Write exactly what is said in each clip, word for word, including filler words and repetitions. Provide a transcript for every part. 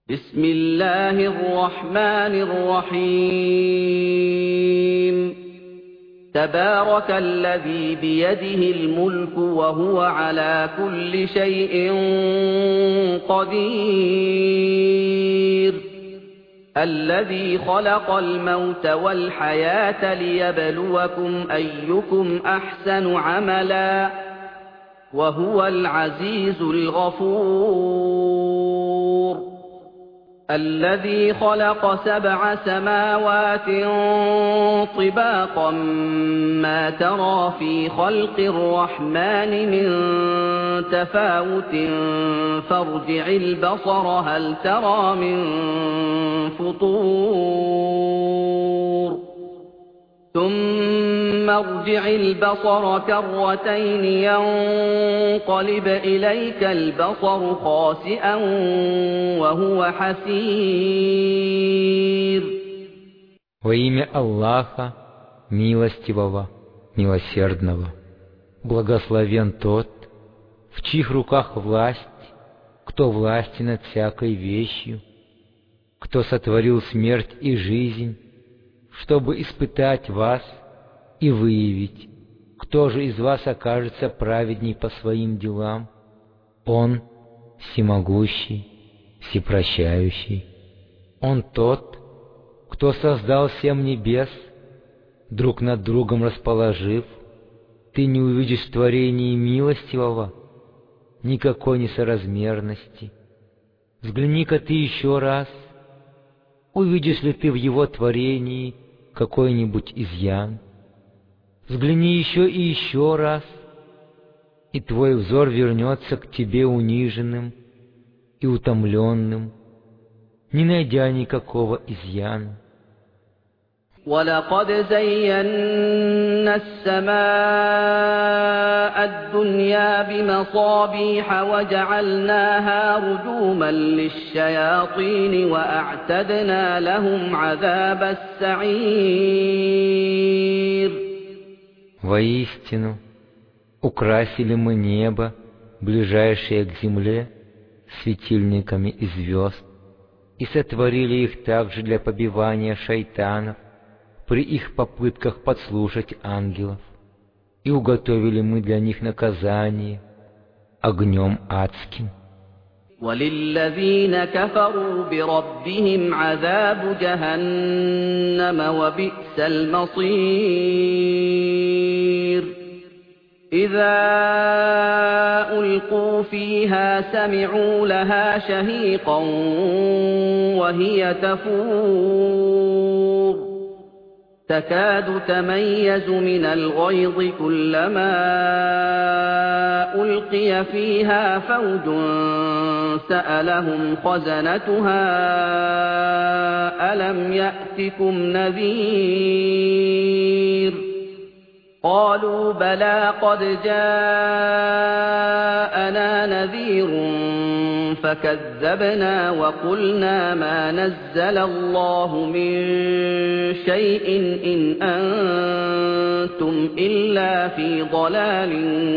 بسم الله الرحمن الرحيم تبارك الذي بيده الملك وهو على كل شيء قدير الذي خلق الموت والحياة ليبلوكم أيكم أحسن عملا وهو العزيز الغفور الذي خلق سبع سماوات طباقا ما ترى في خلق الرحمن من تفاوت فارجع البصر هل ترى من فطور ثم ارجع البصر كرتين ينقلب إليك البصر خاسئا وهو حسير. Во имя Аллаха, милостивого, милосердного, благословен тот, в чьих руках власть, кто власти над всякой вещью, кто сотворил смерть и жизнь, чтобы испытать вас и выявить, кто же из вас окажется праведней по своим делам. Он всемогущий, всепрощающий. Он тот, кто создал семь небес, друг над другом расположив. Ты не увидишь в творении милостивого никакой несоразмерности. Взгляни-ка ты еще раз, увидишь ли ты в его творении какой-нибудь изъян? Взгляни еще и еще раз, и твой взор вернется к тебе униженным и утомленным, не найдя никакого изъяна. وَلَقَدْ زَيَّنَّا السَّمَاءَ الدُّنْيَا بِمَصَابِيحَ وَجَعَلْنَاهَا رُجُومًا لِلشَّيَاطِينِ وَأَعْتَدْنَا لَهُمْ عَذَابَ السَّعِيرِ. Воистину, украсили мы небо, ближайшее к земле, светильниками и звезд, и сотворили их также для побивания шайтанов при их попытках подслушать ангелов, и уготовили мы для них наказание огнем адским. وَلِلَّذِينَ كَفَرُوا بِرَبِّهِمْ عَذَابُ جَهَنَّمَ وَبِئْسَ الْمَصِيرُ إِذَا أُلْقُوا فِيهَا سَمِعُوا لَهَا شَهِيقًا وَهِيَ تَفُورُ تَكَادُ تَمَيَّزُ مِنَ الْغَيْظِ كُلَّمَا أُلْقِيَ فِيهَا فَوْجٌ سَأَلَهُمْ خَزَنَتُهَا أَلَمْ يَأْتِكُمْ نَذِيرٌ قالوا بلى قد جاءنا نذير فكذبنا وقلنا ما نزل الله من شيء إن أنتم إلا في ضلال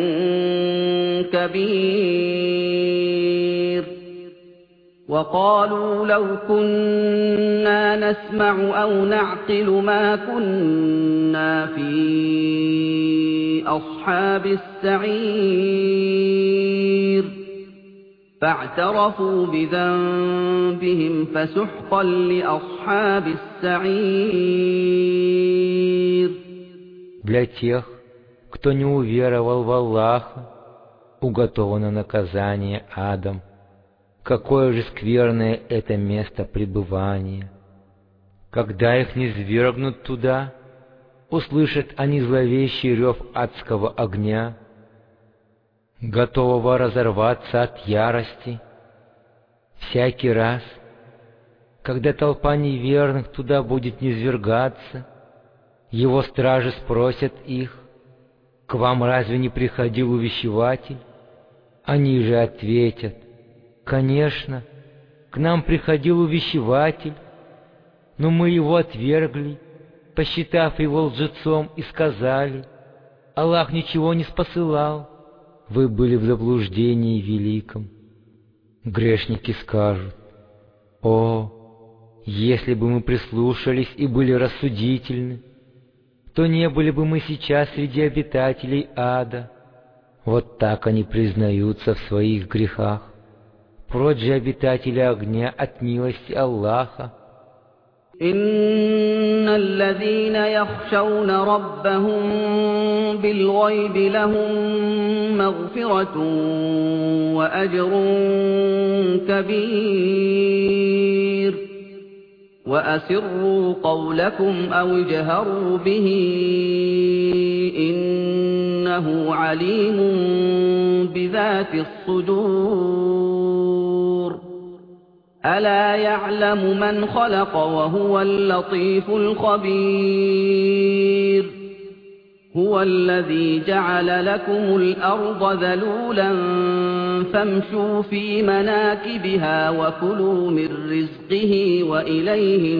كبير وقالوا لو كنا نسمع أو نعقل ما كنا في أصحاب السعير فاعترفوا بذنبهم فسحقا لأصحاب السعير. Для тех, кто не уверовал в Аллаха, уготовано наказание адом. Какое же скверное это место пребывания! Когда их низвергнут туда, услышат они зловещий рев адского огня, готового разорваться от ярости. Всякий раз, когда толпа неверных туда будет низвергаться, его стражи спросят их: «К вам разве не приходил увещеватель?» Они же ответят: «Конечно, к нам приходил увещеватель, но мы его отвергли, посчитав его лжецом, и сказали: Аллах ничего не спосылал, вы были в заблуждении великом». Грешники скажут: О, если бы мы прислушались и были рассудительны, то не были бы мы сейчас среди обитателей ада. Вот так они признаются в своих грехах. Прочь же обитатели огня от милости Аллаха. إن الذين يخشون ربهم بالغيب لهم مغفرة وأجر كبير وأسروا قولكم أو اجهروا به إنه عليم بذات الصدور ألا يعلم من خلق وهو اللطيف الخبير هو الذي جعل لكم الأرض ذلولا فامشوا في مناكبها وكلوا من رزقه وإليه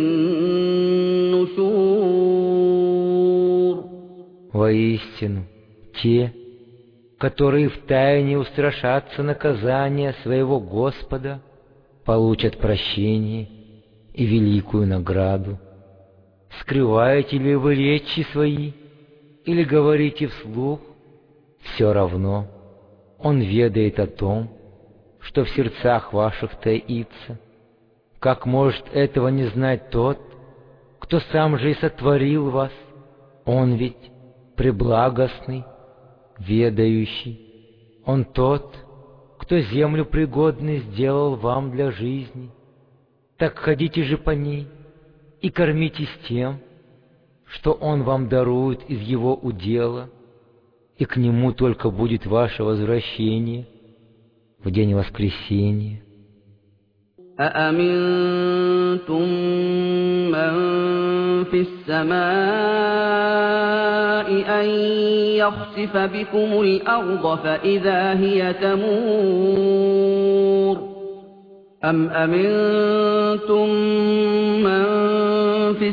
النشور. Воистину, те, которые втайне устрашатся наказания своего Господа, получат прощение и великую награду. Скрываете ли вы речи свои или говорите вслух, все равно Он ведает о том, что в сердцах ваших таится. Как может этого не знать тот, кто сам же и сотворил вас? Он ведь преблагостный, ведающий. Он тот, кто землю пригодной сделал вам для жизни. Так ходите же по ней и кормитесь тем, что Он вам дарует из Его удела, и к Нему только будет ваше возвращение в день воскресения. أأمنتم من في السماء أن يخسف بكم الأرض فإذا هي تمور أم أمنتم من في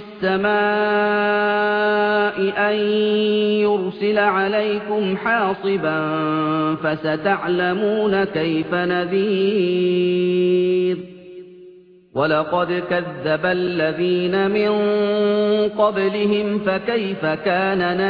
السماء أن يرسل عليكم حاصبا فستعلمون كيف نذير ولقد كذب الذين من قبلهم فكيف كان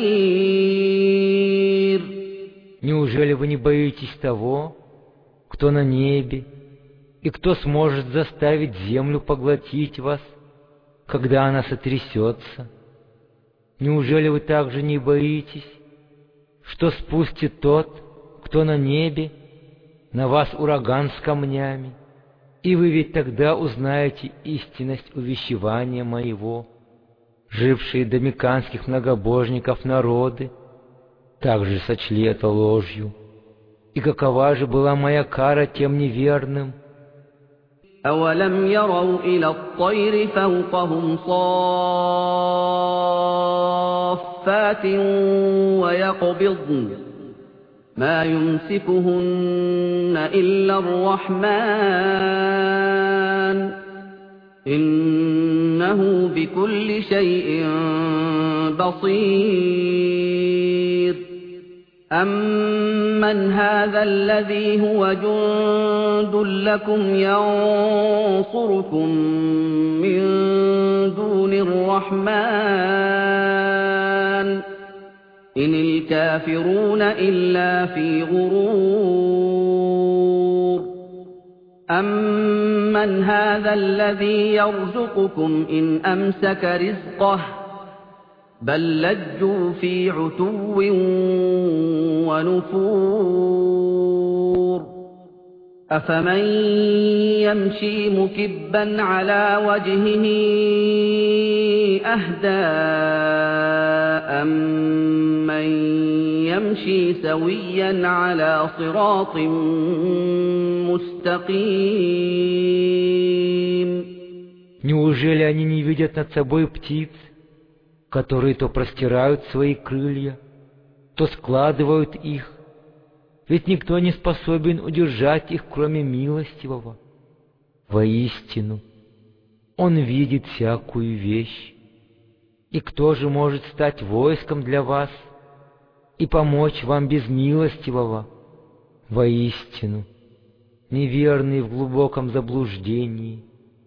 نكير. Неужели вы не боитесь того, кто на небе, и кто сможет заставить землю поглотить вас, когда она сотрясется? Неужели вы также не боитесь, что спустит тот, кто на небе, на вас ураган с камнями? И вы ведь тогда узнаете истинность увещевания моего. Жившие до мекканских многобожников народы также сочли это ложью. И какова же была моя кара тем неверным? أولم يروا إلى الطير فوقهم صافات ويقبضن ما يمسكهن إلا الرحمن إنه بكل شيء بصير أمن هذا الذي هو جند لكم ينصركم من دون الرحمن إن الكافرون إلا في غرور أمن هذا الذي يرزقكم إن أمسك رزقه بل لجوا في عتو ونفور أفمن يمشي مكبا على وجهه أهدى أمن يمشي سويا على صراط مستقيم. Неужели они не видят над собой птиц, которые то простирают свои крылья, то складывают их? Ведь никто не способен удержать их, кроме милостивого. Воистину, Он видит всякую вещь. И кто же может стать войском для вас и помочь вам без милостивого? Воистину, неверные в глубоком заблуждении.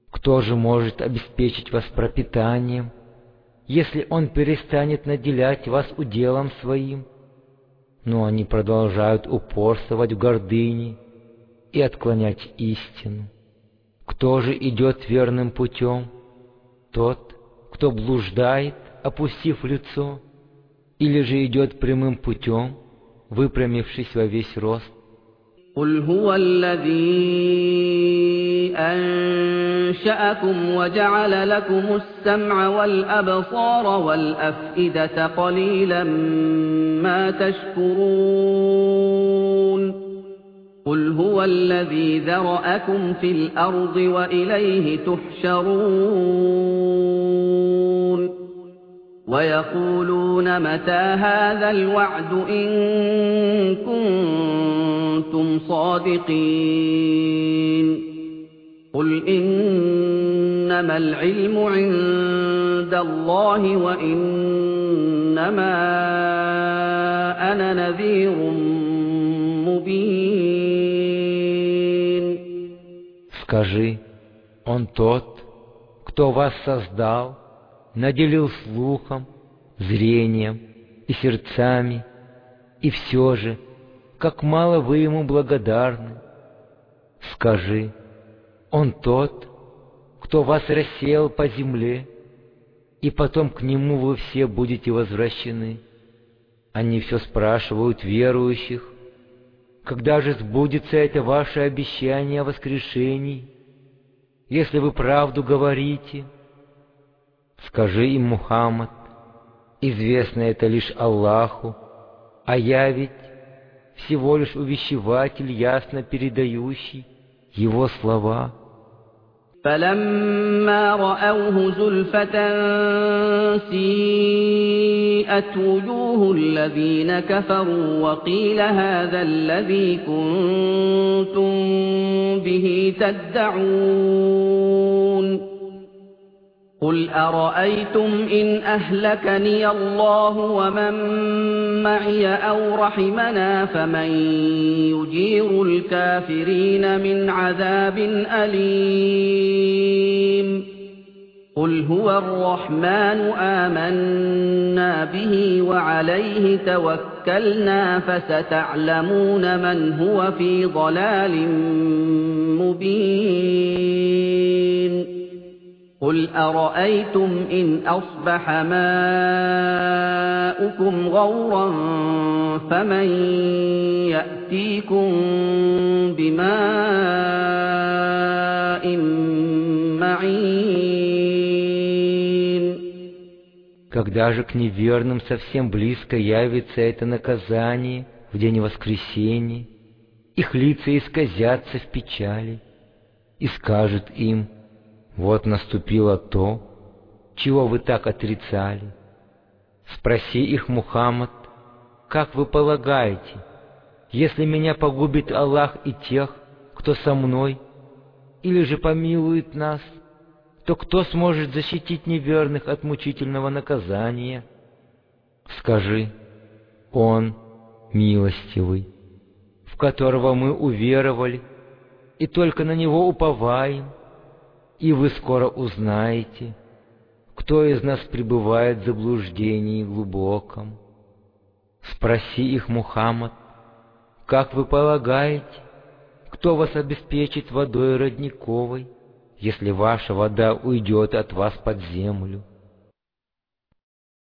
Кто же может обеспечить вас пропитанием, если он перестанет наделять вас уделом своим? Но они продолжают упорствовать в гордыне и отклонять истину. Кто же идет верным путем? Тот, кто блуждает, опустив лицо, или же идет прямым путем, выпрямившись во весь рост? قُلْ هُوَ الَّذِي أَنشَأَكُمْ وَجَعَلَ لَكُمُ السَّمْعَ وَالْأَبْصَارَ وَالْأَفْئِدَةَ قَلِيلًا مَا تَشْكُرُونَ قُلْ هُوَ الَّذِي ذَرَأَكُمْ فِي الْأَرْضِ وَإِلَيْهِ تُحْشَرُونَ وَيَقُولُونَ مَتَىٰ هَٰذَا الْوَعْدُ إِن كُنتُمْ صَادِقِينَ قُلْ إِنَّمَا الْعِلْمُ عِندَ اللَّهِ وَإِنَّمَا أَنَا نَذِيرٌ مُّبِينٌ. Скажи, Он тот, кто вас создал, наделил слухом, зрением и сердцами, и все же, как мало вы Ему благодарны. Скажи, Он тот, кто вас рассеял по земле, и потом к Нему вы все будете возвращены. Они все спрашивают верующих, когда же сбудется это ваше обещание о воскрешении, если вы правду говорите? Скажи им, Мухаммад, известно это лишь Аллаху, а я ведь всего лишь увещеватель, ясно передающий Его слова. فَلَمَّا رَأَوْهُ زُلْفَةً سِيئَتْ وُجُوهُ الَّذِينَ كَفَرُوا وَقِيلَ هَٰذَا الَّذِي كُنتُم بِهِ تَدَّعُونَ قُلْ أَرَأَيْتُمْ إِنْ أَهْلَكَنِيَ اللَّهُ وَمَن مَّعِيَ أَوْ رَحِمَنَا فَمَن يُجِيرُ الْكَافِرِينَ مِنْ عَذَابٍ أَلِيمٍ قُلْ هُوَ الرَّحْمَٰنُ آمَنَّا بِهِ وَعَلَيْهِ تَوَكَّلْنَا فَسَتَعْلَمُونَ مَنْ هُوَ فِي ضَلَالٍ مُّبِينٍ قُلْ أَرَأَيْتُمْ إِنْ أَصْبَحَ مَاؤُكُمْ غَوْرًا فَمَن يَأْتِيكُم بِمَاءٍ مَّعِينٍ. Когда же к неверным совсем близко явится это наказание в день воскресения, их лица исказятся в печали, и скажет им: вот наступило то, чего вы так отрицали. Спроси их, Мухаммад, как вы полагаете, если меня погубит Аллах и тех, кто со мной, или же помилует нас, то кто сможет защитить неверных от мучительного наказания? Скажи: Он милостивый, в которого мы уверовали, и только на Него уповаем. И вы скоро узнаете, кто из нас пребывает в заблуждении глубоком. Спроси их, Мухаммад, как вы полагаете, кто вас обеспечит водой родниковой, если ваша вода уйдет от вас под землю?